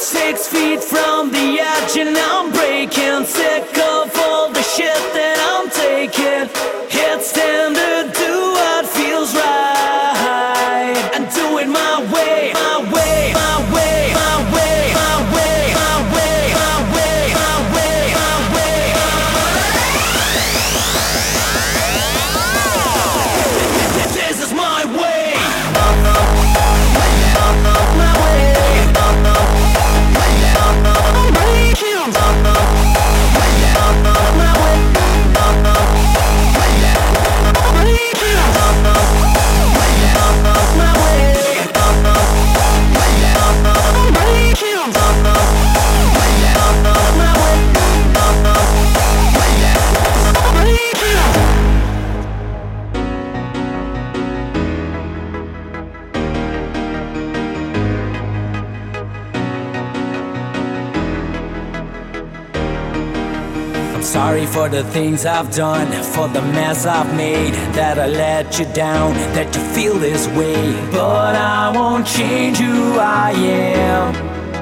6 feet from the edge and I'm breaking. Sick of all the shit that I'm taking. It's time to do what feels right and do it my way, my way, my way, my way, my way, my way, my way, my way, my way, my way. This is my way. My way. Sorry for the things I've done, for the mess I've made, that I let you down, that you feel this way. But I won't change who I am.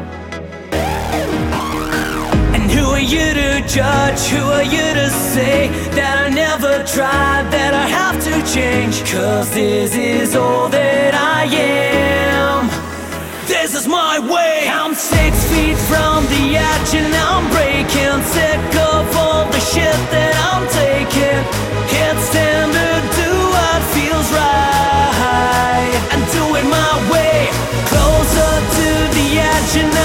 And who are you to judge, who are you to say that I never tried, that I have to change? 'Cause this is all that I am. This is my way. I'm 6 feet from the edge and I'm breaking. Sick of all the shit that I'm taking. It's time to do what feels right and do it my way. Closer to the edge and